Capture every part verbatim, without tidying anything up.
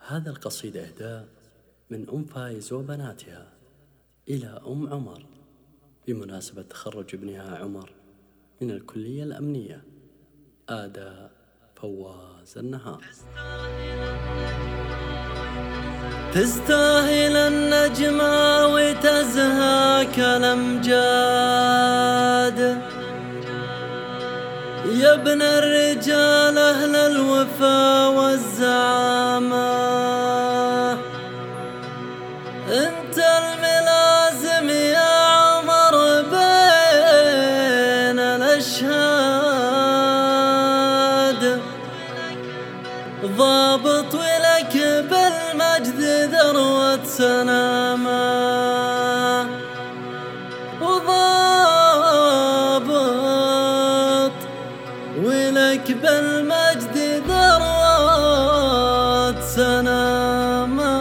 هذا القصيدة إهداء من أم فايز وبناتها إلى أم عمر بمناسبة تخرج ابنها عمر من الكلية الأمنية. آداء فواز النهار. تستاهل النجمة وتزهاك الأمجاد يا ابن الرجال أهل الوفا والزعامة. انت الملازم يا عمر بين الأشهاد، ضابط ولك بالمجد ذروة سنامة، وضابط ولك بالمجد ذروة سنامة.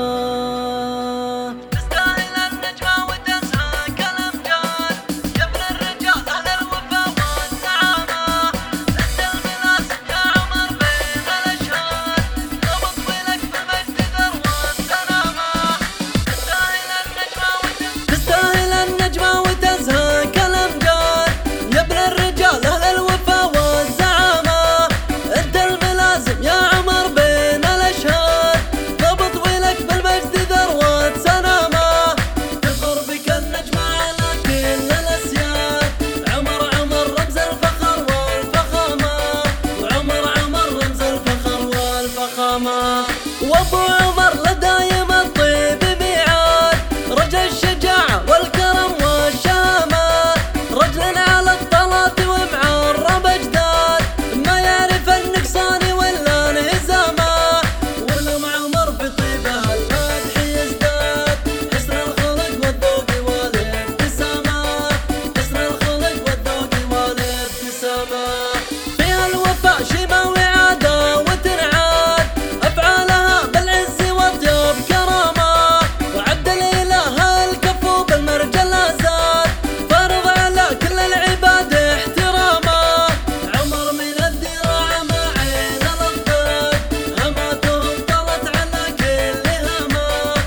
تستاهل النجمة وتزهاك الأمجاد يا ابن الرجال أهل الوفا والزعامة. انت الملازم يا عمر بين الأشهاد، ضابط ولك بالمجد ذروة سنامة. تستاهل النجمة تستاهل النجمة وتزهاك الأمجاد يا ابن الرجال أهل الوفا والزعامة. انت الملازم يا عمر بين الأشهاد، ضابط ولك بالمجد ذروة سنامة. تفخر بك النجمة على كل الأسياد، عمر عمر رمز الفخر والفخامة، وعمر عمر رمز الفخر والفخامة. وابو عمر لدايم الطيب ميعاد، رجل الشجاعة والكرم والشامة، رجل على الطلات ومعرب أجداد، ما يعرف النقصان ولا انهزامه. ولم عمر بطيبه المدح يزداد، حسن الخلق والذوق والابتسامة، حسن الخلق والذوق والابتسامة. فيها الوفاء شيمة وعادة وتنعاد، أفعالها بالعز والطيب كرامة، وعد الإله الكفو بالمرجل زاد، فرض على كل العباد احترامه. عمر من الذراع مع عين الأضداد، هماتهم طلت على كل هما،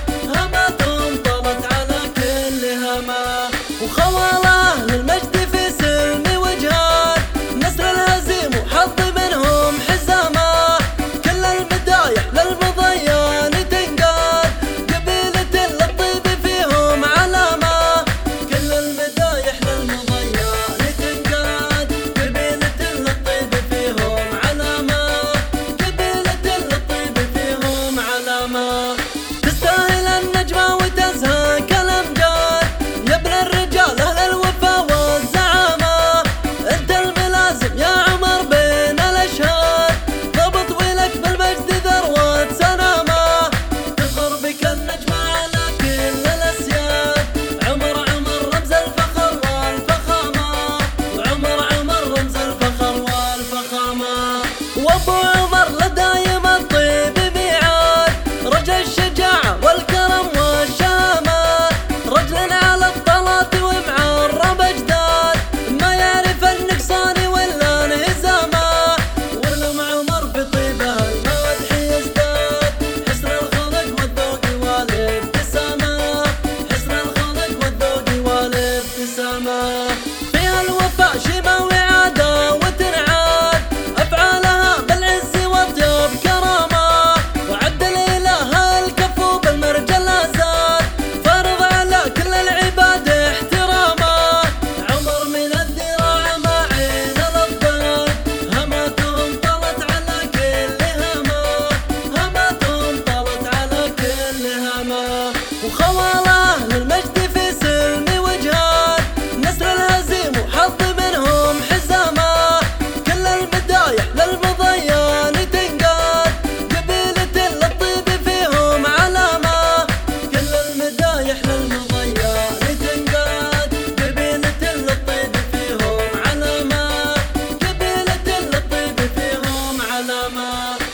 هماتهم طلت على كل هما. وخواله للمجد في سلم وجهاد، نسر الهزيم وحظ منهم حزامه، كل المدايح للمضيان تنقاد، قبيلة للطيب فيهم علامة، كل المدايح للمضيان تنقاد، قبيلة للطيب فيهم علامة، قبيلة للطيب فيهم علامة. تستاهل النجمة وتزهاك الأمجاد يا ابن الرجال أهل الوفا والزعامة. انت الملازم يا عمر بين الأشهاد، ضابط ولك بالمجد ذروة سنامة. تفخر بك النجمة على كل الأسياد، عمر عمر رمز الفخر والفخامة، وعمر عمر رمز الفخر والفخامة. وابو عمر لدايم الطيب ميعاد، رجل الشجاعة والكرم والشامة، رجل على الطلات ومعرب أجداد، ما يعرف النقصان ولا انهزامه. ولم عمر بطيبه المدح يزداد، حسن الخلق والذوق والابتسامة، حسن الخلق والذوق والابتسامة. فيها الوفاء شيمة وعادة وتنعاد، أفعالها بالعز والطيب كرامة، وعد الإله الكفو بالمرجل زاد، فرض على كل العباد احترامه. عمر من الذراع مع عين الأضداد، هماتهم طلت على كل هما، هماتهم طلت على كل هما. وخواله للمجد في سلم وجهاد، نسر الهزيم وحظ منهم حزامة، كل المدايح للمضيان تنقاد، قبيلة للطيب فيهم علامة، كل المدايح للمضيان تنقاد، قبيلة للطيب فيهم علامة، قبيلة للطيب فيهم علامة.